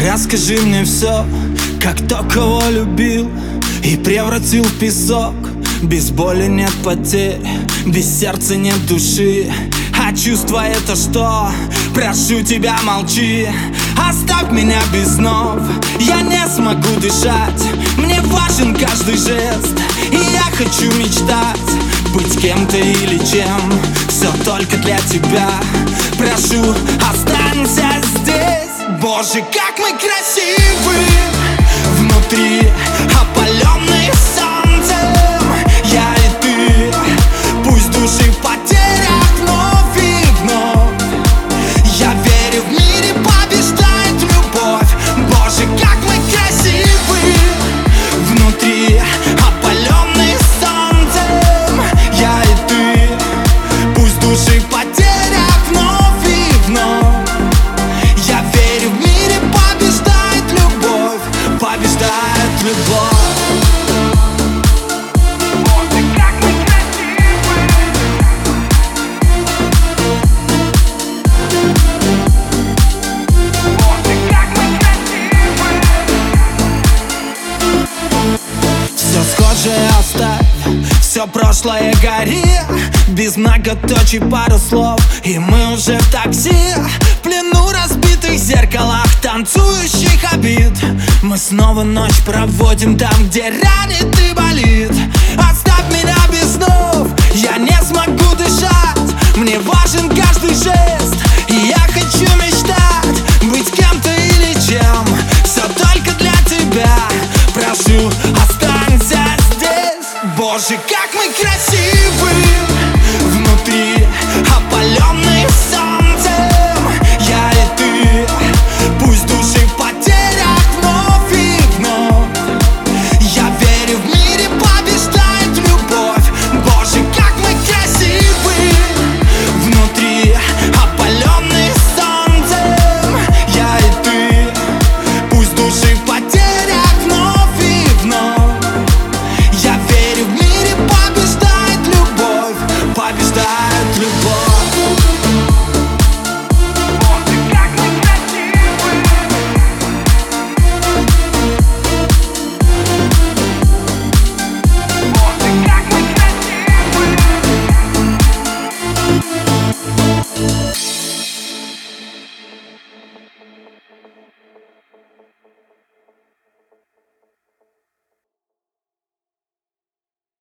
Расскажи мне все, как то, кого любил и превратил в песок. Без боли нет потерь, без сердца нет души. А чувство это что? Прошу тебя, молчи. Оставь меня без снов, я не смогу дышать. Мне важен каждый жест, и я хочу мечтать. Быть кем-то или чем, все только для тебя. Прошу, останься здесь. Боже, как мы красивы внутри, опаленные солнцем. Я и ты, пусть души в потерях вновь и вновь. Я верю, в мире побеждает любовь. Боже, как мы красивы внутри, опаленные солнцем. Я и ты, пусть души в потерях вновь и вновь. Я верю, в мире побеждает любовь, побеждает любовь. Оставь все прошлое гори, без многоточий пару слов, и мы уже в такси. В плену разбитых зеркалах, танцующих обид. Мы снова ночь проводим там, где ранит и болит. Оставь меня без снов, я не смогу дышать. Мне важен каждый жест, и я хочу мечтать. Быть кем-то или чем, все только для тебя. Прошу, останься здесь. Боже, как мы красивы внутри, опаленные